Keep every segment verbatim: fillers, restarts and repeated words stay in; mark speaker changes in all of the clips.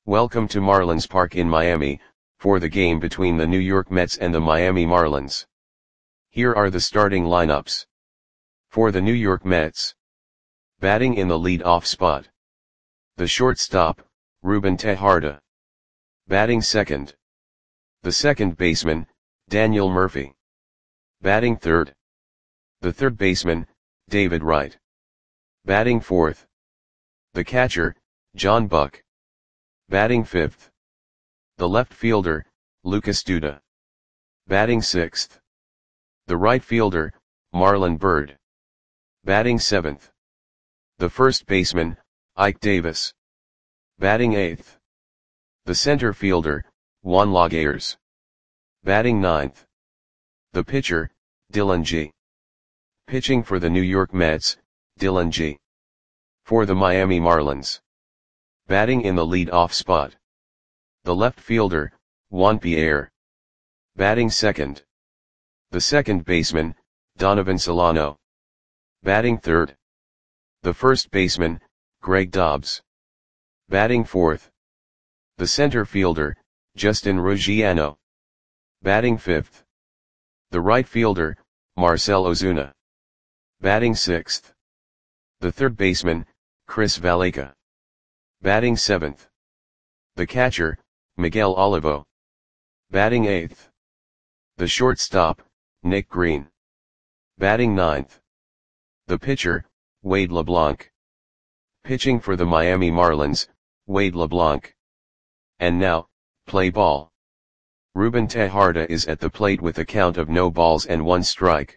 Speaker 1: Welcome to Marlins Park in Miami, for the game between the New York Mets and the Miami Marlins. Here are the starting lineups. For the New York Mets. Batting in the lead-off spot. The shortstop, Ruben Tejada. Batting second. The second baseman, Daniel Murphy. Batting third. The third baseman, David Wright. Batting fourth. The catcher, John Buck. Batting fifth. The left fielder, Lucas Duda. Batting sixth. The right fielder, Marlon Byrd. Batting seventh. The first baseman, Ike Davis. Batting eighth. The center fielder, Juan Lagares. Batting ninth. The pitcher, Dylan G. Pitching for the New York Mets, Dylan G. For the Miami Marlins. Batting in the lead-off spot. The left fielder, Juan Pierre. Batting second. The second baseman, Donovan Solano. Batting third. The first baseman, Greg Dobbs. Batting fourth. The center fielder, Justin Ruggiano. Batting fifth. The right fielder, Marcell Ozuna. Batting sixth. The third baseman, Chris Valaika. Batting seventh. The catcher, Miguel Olivo. Batting eighth. The shortstop, Nick Green. Batting ninth. The pitcher, Wade LeBlanc. Pitching for the Miami Marlins, Wade LeBlanc. And now, play ball. Ruben Tejada is at the plate with a count of no balls and one strike.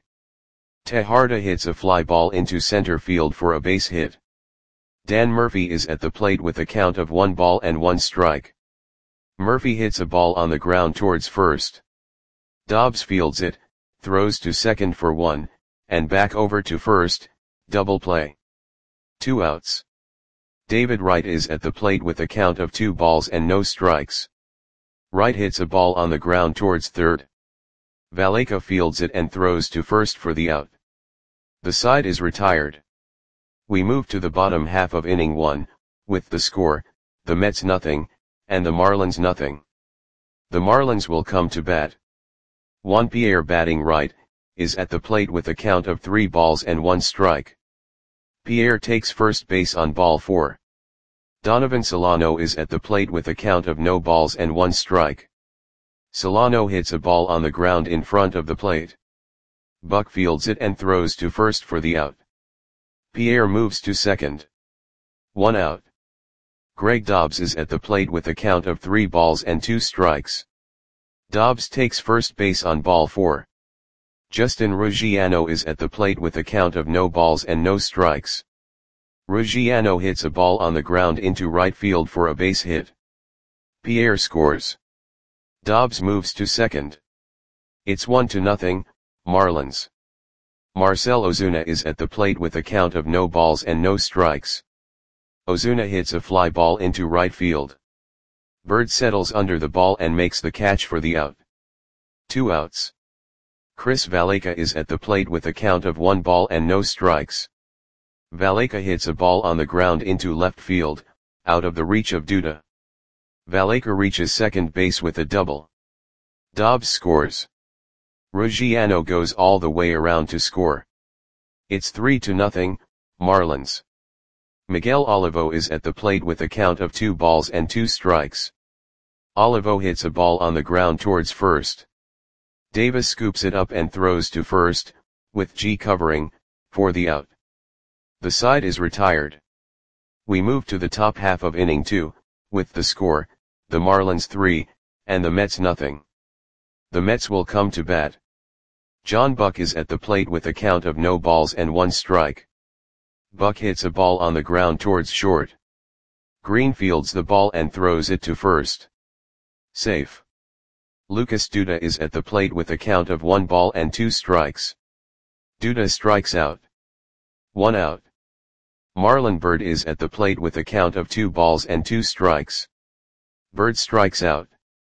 Speaker 1: Tejada hits a fly ball into center field for a base hit. Dan Murphy is at the plate with a count of one ball and one strike. Murphy hits a ball on the ground towards first. Dobbs fields it, throws to second for one, and back over to first, double play. Two outs. David Wright is at the plate with a count of two balls and no strikes. Wright hits a ball on the ground towards third. Valaika fields it and throws to first for the out. The side is retired. We move to the bottom half of inning one, with the score, the Mets nothing, and the Marlins nothing. The Marlins will come to bat. Juan Pierre batting right, is at the plate with a count of three balls and one strike. Pierre takes first base on ball four. Donovan Solano is at the plate with a count of no balls and one strike. Solano hits a ball on the ground in front of the plate. Buck fields it and throws to first for the out. Pierre moves to second. One out. Greg Dobbs is at the plate with a count of three balls and two strikes. Dobbs takes first base on ball four. Justin Ruggiano is at the plate with a count of no balls and no strikes. Ruggiano hits a ball on the ground into right field for a base hit. Pierre scores. Dobbs moves to second. It's one to nothing, Marlins. Marcell Ozuna is at the plate with a count of no balls and no strikes. Ozuna hits a fly ball into right field. Byrd settles under the ball and makes the catch for the out. Two outs. Chris Valaika is at the plate with a count of one ball and no strikes. Valaika hits a ball on the ground into left field, out of the reach of Duda. Valaika reaches second base with a double. Dobbs scores. Ruggiano goes all the way around to score. It's three to nothing, Marlins. Miguel Olivo is at the plate with a count of two balls and two strikes. Olivo hits a ball on the ground towards first. Davis scoops it up and throws to first, with G covering, for the out. The side is retired. We move to the top half of inning two, with the score, the Marlins three, and the Mets nothing. The Mets will come to bat. John Buck is at the plate with a count of no balls and one strike. Buck hits a ball on the ground towards short. Green fields the ball and throws it to first. Safe. Lucas Duda is at the plate with a count of one ball and two strikes. Duda strikes out. One out. Marlon Byrd is at the plate with a count of two balls and two strikes. Byrd strikes out.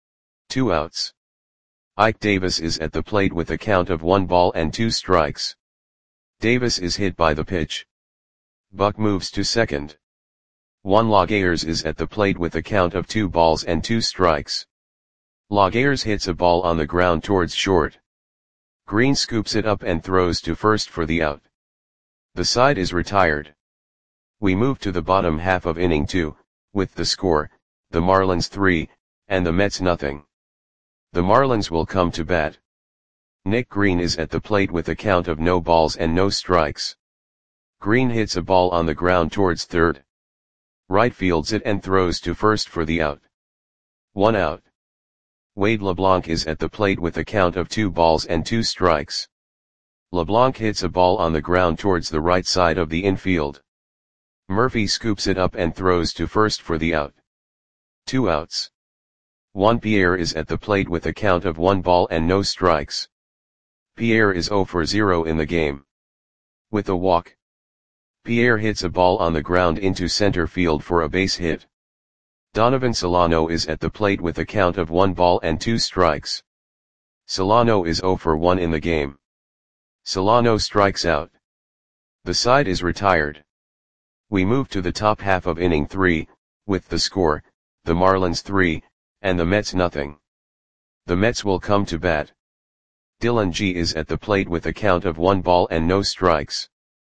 Speaker 1: Two outs. Ike Davis is at the plate with a count of one ball and two strikes. Davis is hit by the pitch. Buck moves to second. Juan Laguerre is at the plate with a count of two balls and two strikes. Laguerre hits a ball on the ground towards short. Green scoops it up and throws to first for the out. The side is retired. We move to the bottom half of inning two, with the score, the Marlins three, and the Mets nothing. The Marlins will come to bat. Nick Green is at the plate with a count of no balls and no strikes. Green hits a ball on the ground towards third. Right fields it and throws to first for the out. One out. Wade LeBlanc is at the plate with a count of two balls and two strikes. LeBlanc hits a ball on the ground towards the right side of the infield. Murphy scoops it up and throws to first for the out. Two outs. Juan Pierre is at the plate with a count of one ball and no strikes. Pierre is zero for zero in the game. With a walk, Pierre hits a ball on the ground into center field for a base hit. Donovan Solano is at the plate with a count of one ball and two strikes. Solano is zero for one in the game. Solano strikes out. The side is retired. We move to the top half of inning three, with the score, the Marlins three, and the Mets nothing. The Mets will come to bat. Dylan G is at the plate with a count of one ball and no strikes.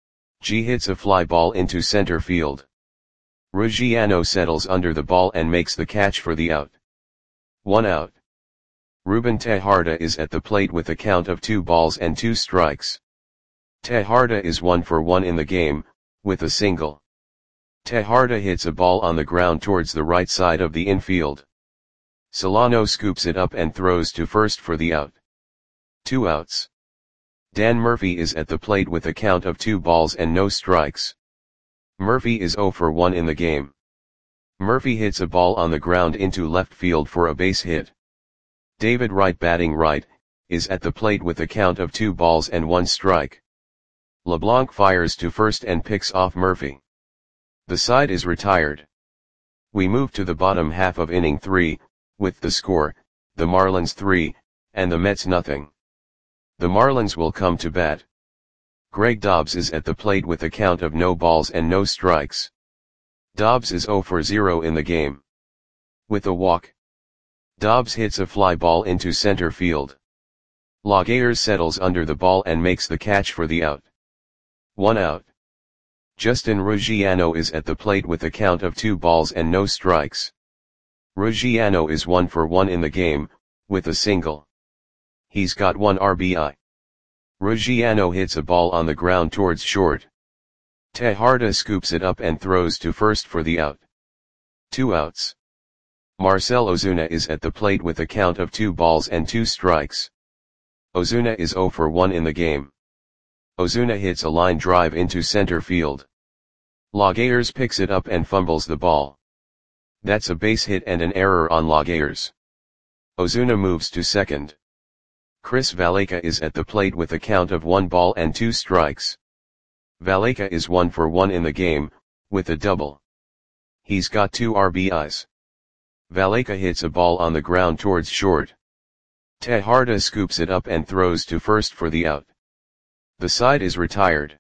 Speaker 1: G hits a fly ball into center field. Ruggiano settles under the ball and makes the catch for the out. One out. Ruben Tejada is at the plate with a count of two balls and two strikes. Tejada is one for one in the game, with a single. Tejada hits a ball on the ground towards the right side of the infield. Solano scoops it up and throws to first for the out. Two outs. Dan Murphy is at the plate with a count of two balls and no strikes. Murphy is zero for one in the game. Murphy hits a ball on the ground into left field for a base hit. David Wright, batting right, is at the plate with a count of two balls and one strike. LeBlanc fires to first and picks off Murphy. The side is retired. We move to the bottom half of inning three, with the score, the Marlins three, and the Mets nothing. The Marlins will come to bat. Greg Dobbs is at the plate with a count of no balls and no strikes. Dobbs is zero for zero in the game. With a walk, Dobbs hits a fly ball into center field. Laguerre settles under the ball and makes the catch for the out. One out. Justin Ruggiano is at the plate with a count of two balls and no strikes. Ruggiano is one for one in the game, with a single. He's got one R B I. Ruggiano hits a ball on the ground towards short. Tejada scoops it up and throws to first for the out. Two outs. Marcell Ozuna is at the plate with a count of two balls and two strikes. Ozuna is zero for one in the game. Ozuna hits a line drive into center field. Laguerre picks it up and fumbles the ball. That's a base hit and an error on Laguerre. Ozuna moves to second. Chris Valaika is at the plate with a count of one ball and two strikes. Valaika is one for one in the game, with a double. He's got two R B Is. Valaika hits a ball on the ground towards short. Tejada scoops it up and throws to first for the out. The side is retired.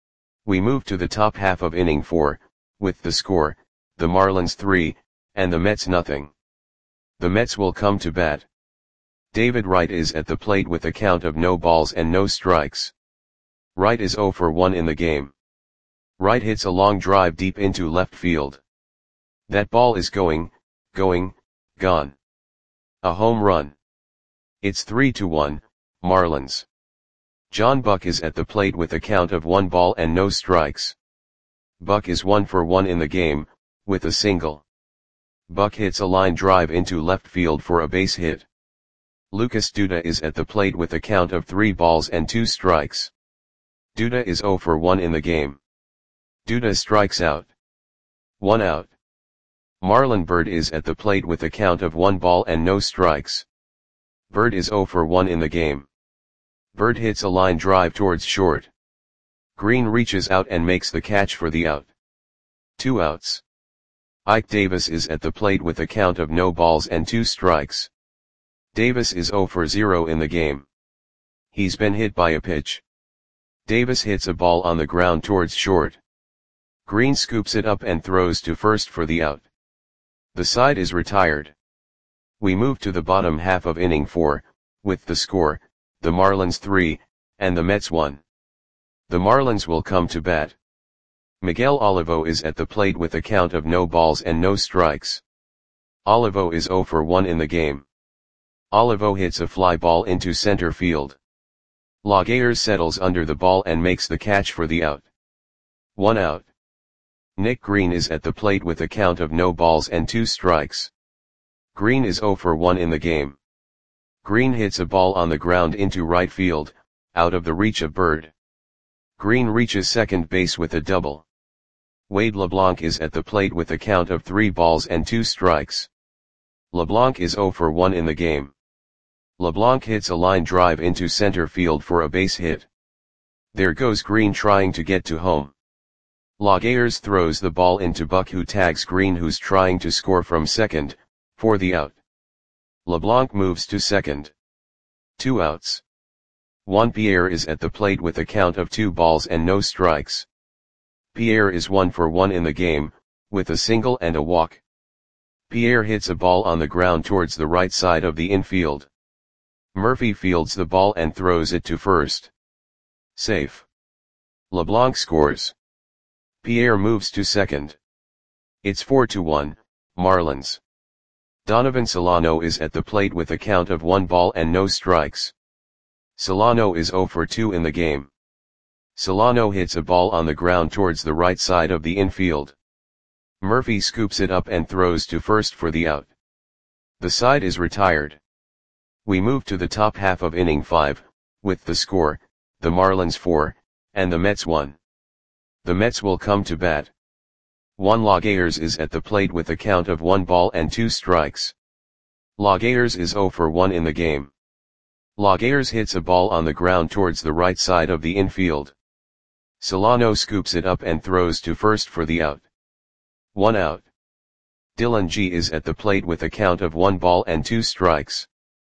Speaker 1: We move to the top half of inning four, with the score, the Marlins three, and the Mets nothing. The Mets will come to bat. David Wright is at the plate with a count of no balls and no strikes. Wright is zero for one in the game. Wright hits a long drive deep into left field. That ball is going, going, gone. A home run. It's three to one, Marlins. John Buck is at the plate with a count of one ball and no strikes. Buck is one for one in the game, with a single. Buck hits a line drive into left field for a base hit. Lucas Duda is at the plate with a count of three balls and two strikes. Duda is zero for one in the game. Duda strikes out. One out. Marlon Byrd is at the plate with a count of one ball and no strikes. Byrd is zero for one in the game. Byrd hits a line drive towards short. Green reaches out and makes the catch for the out. Two outs. Ike Davis is at the plate with a count of no balls and two strikes. Davis is zero for zero in the game. He's been hit by a pitch. Davis hits a ball on the ground towards short. Green scoops it up and throws to first for the out. The side is retired. We move to the bottom half of inning four, with the score, the Marlins three, and the Mets one. The Marlins will come to bat. Miguel Olivo is at the plate with a count of no balls and no strikes. Olivo is zero for one in the game. Olivo hits a fly ball into center field. Laguerre settles under the ball and makes the catch for the out. One out. Nick Green is at the plate with a count of no balls and two strikes. Green is zero for one in the game. Green hits a ball on the ground into right field, out of the reach of Bird. Green reaches second base with a double. Wade LeBlanc is at the plate with a count of three balls and two strikes. LeBlanc is zero for one in the game. LeBlanc hits a line drive into center field for a base hit. There goes Green trying to get to home. Laguerre throws the ball into Buck, who tags Green, who's trying to score from second, for the out. LeBlanc moves to second. Two outs. Juan Pierre is at the plate with a count of two balls and no strikes. Pierre is one for one in the game, with a single and a walk. Pierre hits a ball on the ground towards the right side of the infield. Murphy fields the ball and throws it to first. Safe. LeBlanc scores. Pierre moves to second. It's four to one, Marlins. Donovan Solano is at the plate with a count of one ball and no strikes. Solano is zero for two in the game. Solano hits a ball on the ground towards the right side of the infield. Murphy scoops it up and throws to first for the out. The side is retired. We move to the top half of inning five, with the score, the Marlins four, and the Mets one. The Mets will come to bat. Juan Laguerre is at the plate with a count of one ball and two strikes. Laguerre is zero for one in the game. Laguerre hits a ball on the ground towards the right side of the infield. Solano scoops it up and throws to first for the out. One out. Dylan G is at the plate with a count of one ball and two strikes.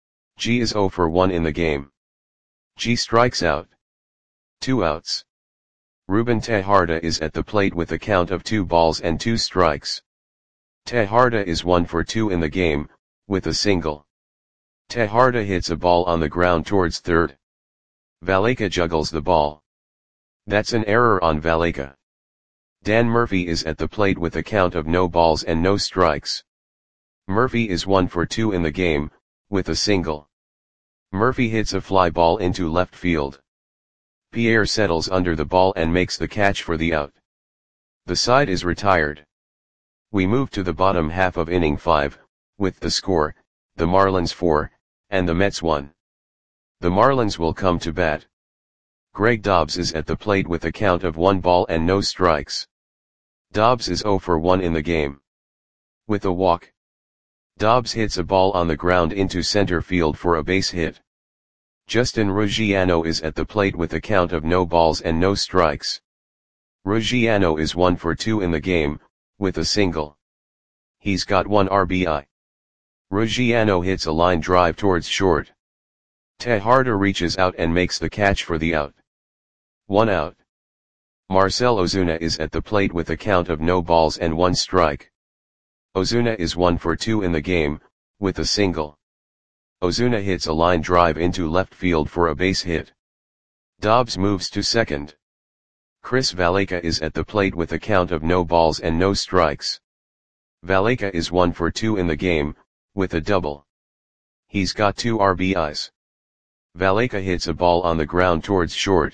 Speaker 1: G is zero for one in the game. G strikes out. Two outs. Ruben Tejada is at the plate with a count of two balls and two strikes. Tejada is one for two in the game, with a single. Tejada hits a ball on the ground towards third. Valaika juggles the ball. That's an error on Valaika. Dan Murphy is at the plate with a count of no balls and no strikes. Murphy is one for two in the game, with a single. Murphy hits a fly ball into left field. Pierre settles under the ball and makes the catch for the out. The side is retired. We move to the bottom half of inning five, with the score, the Marlins four, and the Mets one. The Marlins will come to bat. Greg Dobbs is at the plate with a count of one ball and no strikes. Dobbs is zero for one in the game. With a walk. Dobbs hits a ball on the ground into center field for a base hit. Justin Ruggiano is at the plate with a count of no balls and no strikes. Ruggiano is one for two in the game, with a single. He's got one R B I. Ruggiano hits a line drive towards short. Tejada reaches out and makes the catch for the out. One out. Marcell Ozuna is at the plate with a count of no balls and one strike. Ozuna is one for two in the game, with a single. Ozuna hits a line drive into left field for a base hit. Dobbs moves to second. Chris Valaika is at the plate with a count of no balls and no strikes. Valaika is one for two in the game, with a double. He's got two R B Is. Valaika hits a ball on the ground towards short.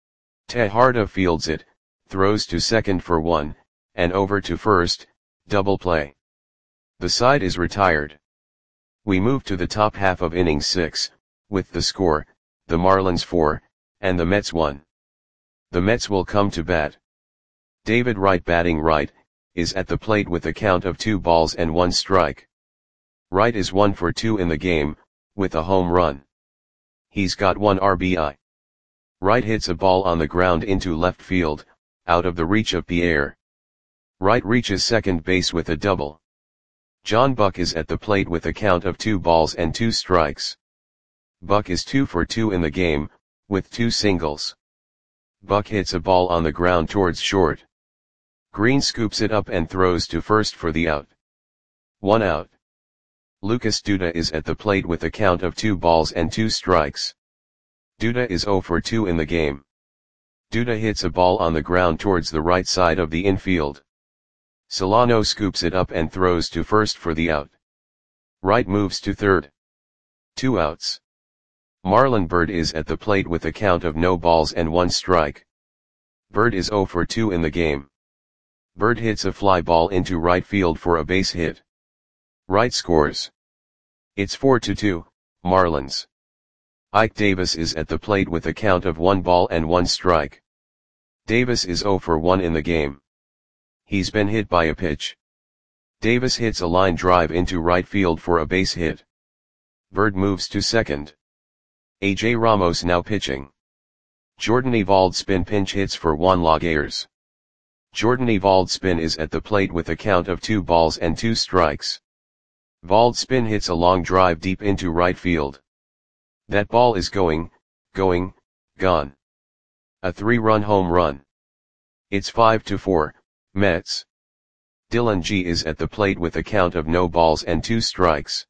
Speaker 1: Tejada fields it, throws to second for one, and over to first, double play. The side is retired. We move to the top half of inning six, with the score, the Marlins four, and the Mets one. The Mets will come to bat. David Wright, batting right, is at the plate with a count of two balls and one strike. Wright is one for two in the game, with a home run. He's got one R B I. Wright hits a ball on the ground into left field, out of the reach of Pierre. Wright reaches second base with a double. John Buck is at the plate with a count of two balls and two strikes. Buck is two for two in the game, with two singles. Buck hits a ball on the ground towards short. Green scoops it up and throws to first for the out. One out. Lucas Duda is at the plate with a count of two balls and two strikes. Duda is zero for two in the game. Duda hits a ball on the ground towards the right side of the infield. Solano scoops it up and throws to first for the out. Wright moves to third. Two outs. Marlon Byrd is at the plate with a count of no balls and one strike. Byrd is zero for two in the game. Byrd hits a fly ball into right field for a base hit. Wright scores. It's four to two, Marlins. Ike Davis is at the plate with a count of one ball and one strike. Davis is zero for one in the game. He's been hit by a pitch. Davis hits a line drive into right field for a base hit. Byrd moves to second. A J Ramos now pitching. Jordan Evalds-Spin pinch hits for Juan Lagares. Jordan Evalds-Spin is at the plate with a count of two balls and two strikes. Evalds-Spin hits a long drive deep into right field. That ball is going, going, gone. A three-run home run. It's five to four, Mets. Dylan G is at the plate with a count of no balls and two strikes.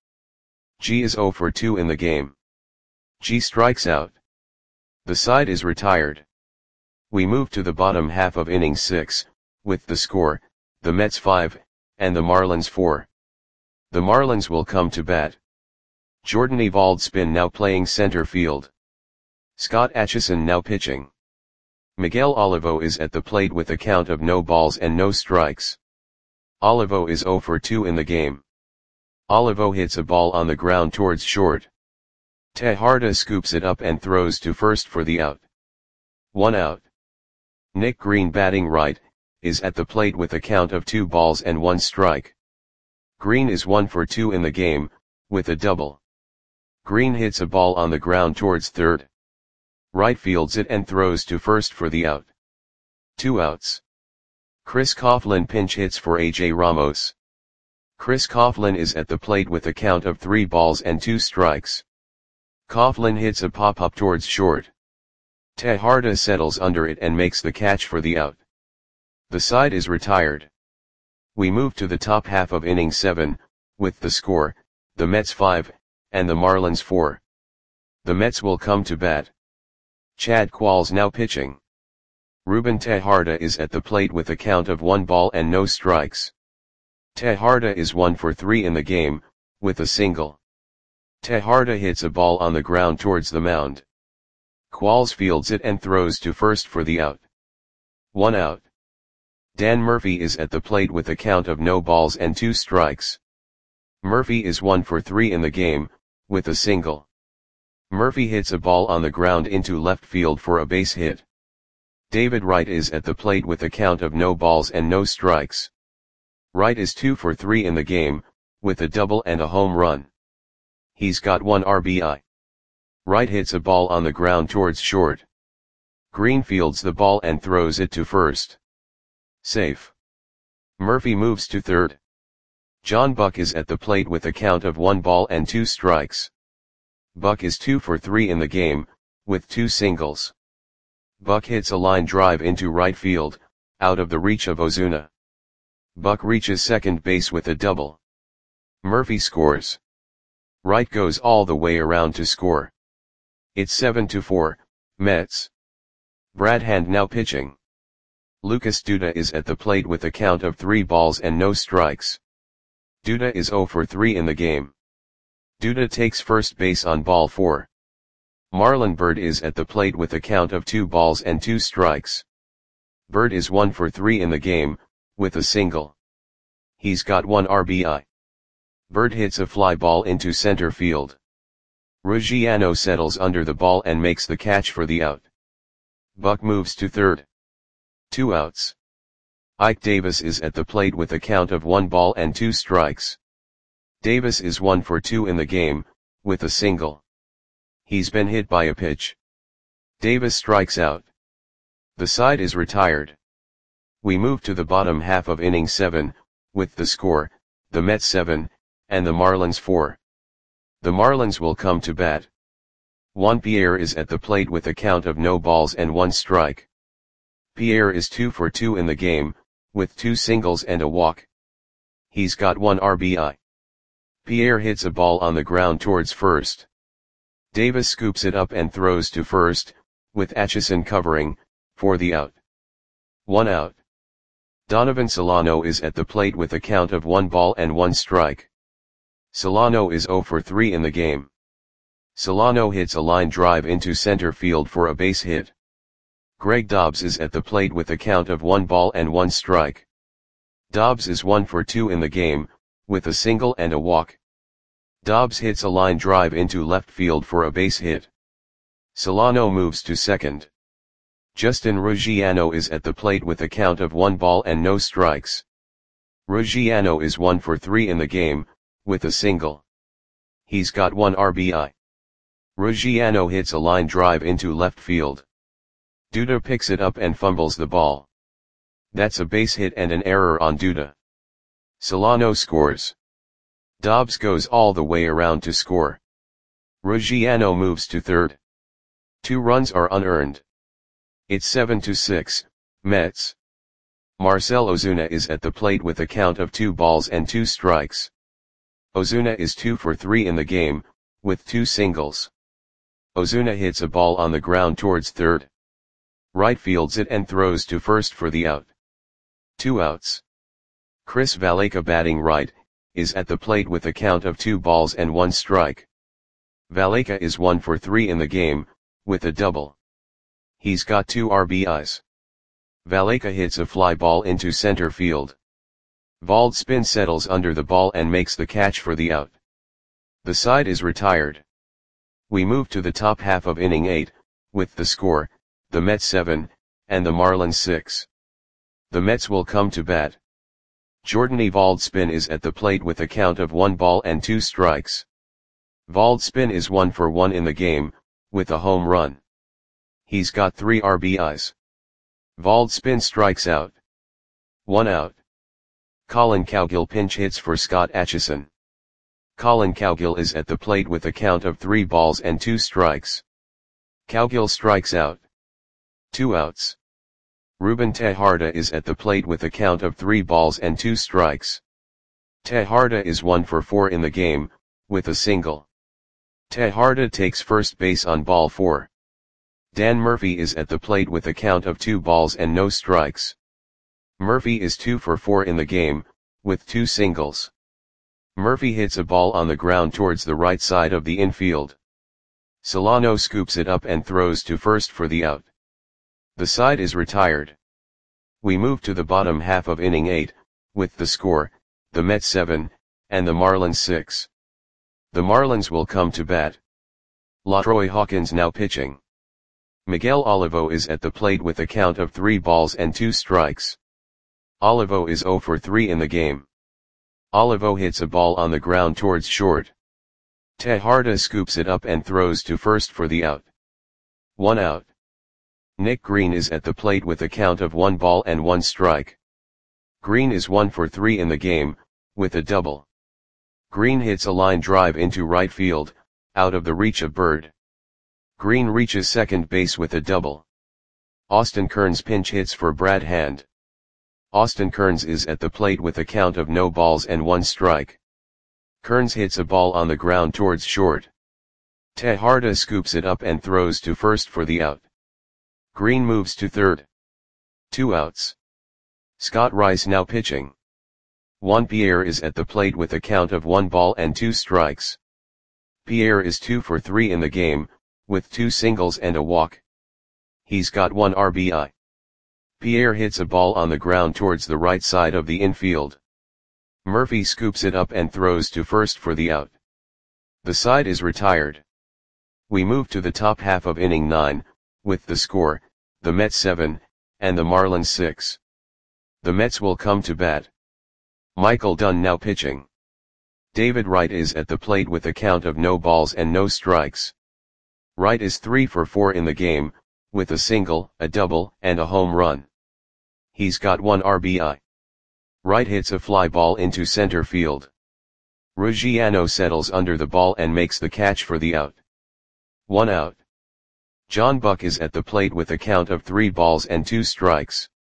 Speaker 1: G is zero for two in the game. G strikes out. The side is retired. We move to the bottom half of inning six, with the score, the Mets five, and the Marlins four. The Marlins will come to bat. Jordan Evalds-Spin now playing center field. Scott Atchison now pitching. Miguel Olivo is at the plate with a count of no balls and no strikes. Olivo is zero for two in the game. Olivo hits a ball on the ground towards short. Tejada scoops it up and throws to first for the out. One out. Nick Green batting right, is at the plate with a count of two balls and one strike. Green is one for two in the game, with a double. Green hits a ball on the ground towards third. Right fields it and throws to first for the out. Two outs. Chris Coughlin pinch hits for A J Ramos. Chris Coughlin is at the plate with a count of three balls and two strikes. Coughlin hits a pop-up towards short. Tejada settles under it and makes the catch for the out. The side is retired. We move to the top half of inning seven, with the score, the Mets five, and the Marlins four. The Mets will come to bat. Chad Qualls now pitching. Ruben Tejada is at the plate with a count of one ball and no strikes. Tejada is one for three in the game, with a single. Tejada hits a ball on the ground towards the mound. Qualls fields it and throws to first for the out. One out. Dan Murphy is at the plate with a count of no balls and two strikes. Murphy is one for three in the game, with a single. Murphy hits a ball on the ground into left field for a base hit. David Wright is at the plate with a count of no balls and no strikes. Wright is two for three in the game, with a double and a home run. He's got one R B I. Wright hits a ball on the ground towards short. Green fields the ball and throws it to first. Safe. Murphy moves to third. John Buck is at the plate with a count of one ball and two strikes. Buck is two for three in the game, with two singles. Buck hits a line drive into right field, out of the reach of Ozuna. Buck reaches second base with a double. Murphy scores. Wright goes all the way around to score. It's seven to four, Mets. Brad Hand now pitching. Lucas Duda is at the plate with a count of three balls and no strikes. Duda is zero for three in the game. Duda takes first base on ball four. Marlon Byrd is at the plate with a count of two balls and two strikes. Byrd is one for three in the game, with a single. He's got one R B I. Byrd hits a fly ball into center field. Ruggiano settles under the ball and makes the catch for the out. Buck moves to third. Two outs. Ike Davis is at the plate with a count of one ball and two strikes. Davis is one for two in the game, with a single. He's been hit by a pitch. Davis strikes out. The side is retired. We move to the bottom half of inning seven, with the score, the Mets seven, and the Marlins four. The Marlins will come to bat. Juan Pierre is at the plate with a count of no balls and one strike. Pierre is two for two in the game, with two singles and a walk. He's got one R B I. Pierre hits a ball on the ground towards first. Davis scoops it up and throws to first, with Atchison covering, for the out. One out. Donovan Solano is at the plate with a count of one ball and one strike. Solano is zero for three in the game. Solano hits a line drive into center field for a base hit. Greg Dobbs is at the plate with a count of one ball and one strike. Dobbs is one for two in the game, with a single and a walk. Dobbs hits a line drive into left field for a base hit. Solano moves to second. Justin Ruggiano is at the plate with a count of one ball and no strikes. Ruggiano is one for three in the game, with a single. He's got one R B I. Ruggiano hits a line drive into left field. Duda picks it up and fumbles the ball. That's a base hit and an error on Duda. Solano scores. Dobbs goes all the way around to score. Ruggiano moves to third. Two runs are unearned. It's seven to six, Mets. Marcell Ozuna is at the plate with a count of two balls and two strikes. Ozuna is two for three in the game, with two singles. Ozuna hits a ball on the ground towards third. Right fields it and throws to first for the out. Two outs. Chris Valaika, batting right, is at the plate with a count of two balls and one strike. Valaika is one for three in the game, with a double. He's got two R B Is. Valaika hits a fly ball into center field. Valdspin settles under the ball and makes the catch for the out. The side is retired. We move to the top half of inning eight, with the score, the Mets seven, and the Marlins six. The Mets will come to bat. Jordany Valdspin is at the plate with a count of one ball and two strikes. Valdspin is one for one in the game, with a home run. He's got three R B Is. Valdspin strikes out. One out. Colin Cowgill pinch hits for Scott Atchison. Colin Cowgill is at the plate with a count of three balls and two strikes. Cowgill strikes out. Two outs. Ruben Tejada is at the plate with a count of three balls and two strikes. Tejada is one for four in the game, with a single. Tejada takes first base on ball four. Dan Murphy is at the plate with a count of two balls and no strikes. Murphy is two for four in the game, with two singles. Murphy hits a ball on the ground towards the right side of the infield. Solano scoops it up and throws to first for the out. The side is retired. We move to the bottom half of inning eight, with the score, the Mets seven, and the Marlins six. The Marlins will come to bat. LaTroy Hawkins now pitching. Miguel Olivo is at the plate with a count of three balls and two strikes. Olivo is zero for three in the game. Olivo hits a ball on the ground towards short. Tejada scoops it up and throws to first for the out. One out. Nick Green is at the plate with a count of one ball and one strike. Green is one for three in the game, with a double. Green hits a line drive into right field, out of the reach of Bird. Green reaches second base with a double. Austin Kearns pinch hits for Brad Hand. Austin Kearns is at the plate with a count of no balls and one strike. Kearns hits a ball on the ground towards short. Tejada scoops it up and throws to first for the out. Green moves to third. Two outs. Scott Rice now pitching. Juan Pierre is at the plate with a count of one ball and two strikes. Pierre is two for three in the game, with two singles and a walk. He's got one R B I. Pierre hits a ball on the ground towards the right side of the infield. Murphy scoops it up and throws to first for the out. The side is retired. We move to the top half of inning nine, with the score, the Mets seven, and the Marlins six. The Mets will come to bat. Michael Dunn now pitching. David Wright is at the plate with a count of no balls and no strikes. Wright is three for four in the game, with a single, a double, and a home run. He's got one R B I. Wright hits a fly ball into center field. Ruggiano settles under the ball and makes the catch for the out. One out. John Buck is at the plate with a count of three balls and two strikes.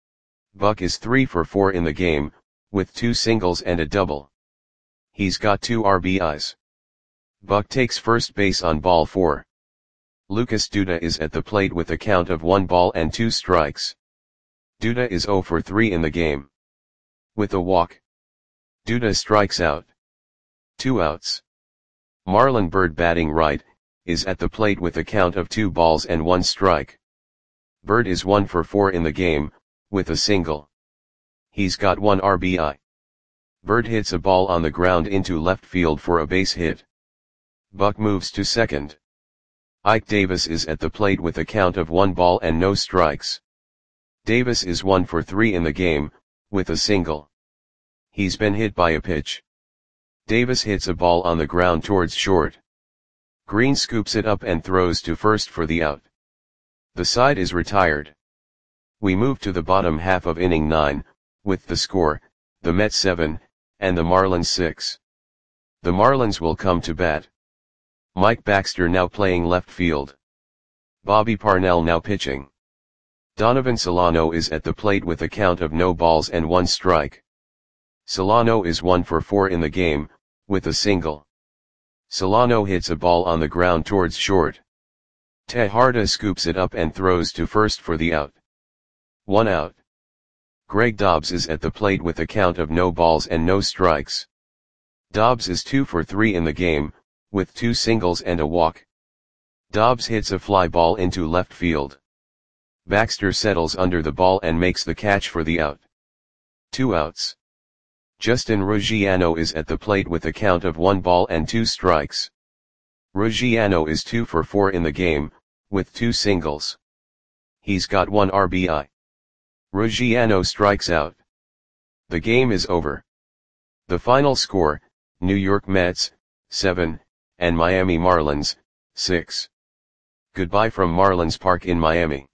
Speaker 1: Buck is three for four in the game, with two singles and a double. He's got two R B Is. Buck takes first base on ball four. Lucas Duda is at the plate with a count of one ball and two strikes. Duda is zero for three in the game. With a walk, Duda strikes out. Two outs. Marlon Byrd, batting right, is at the plate with a count of two balls and one strike. Byrd is one for four in the game, with a single. He's got one R B I. Byrd hits a ball on the ground into left field for a base hit. Buck moves to second. Ike Davis is at the plate with a count of one ball and no strikes. Davis is one for three in the game, with a single. He's been hit by a pitch. Davis hits a ball on the ground towards short. Green scoops it up and throws to first for the out. The side is retired. We move to the bottom half of inning nine, with the score, the Mets seven, and the Marlins six. The Marlins will come to bat. Mike Baxter now playing left field. Bobby Parnell now pitching. Donovan Solano is at the plate with a count of no balls and one strike. Solano is one for four in the game, with a single. Solano hits a ball on the ground towards short. Tejada scoops it up and throws to first for the out. One out. Greg Dobbs is at the plate with a count of no balls and no strikes. Dobbs is two for three in the game, with two singles and a walk. Dobbs hits a fly ball into left field. Baxter settles under the ball and makes the catch for the out. Two outs. Justin Ruggiano is at the plate with a count of one ball and two strikes. Ruggiano is two for four in the game, with two singles. He's got one R B I. Ruggiano strikes out. The game is over. The final score, New York Mets, seven, and Miami Marlins, six. Goodbye from Marlins Park in Miami.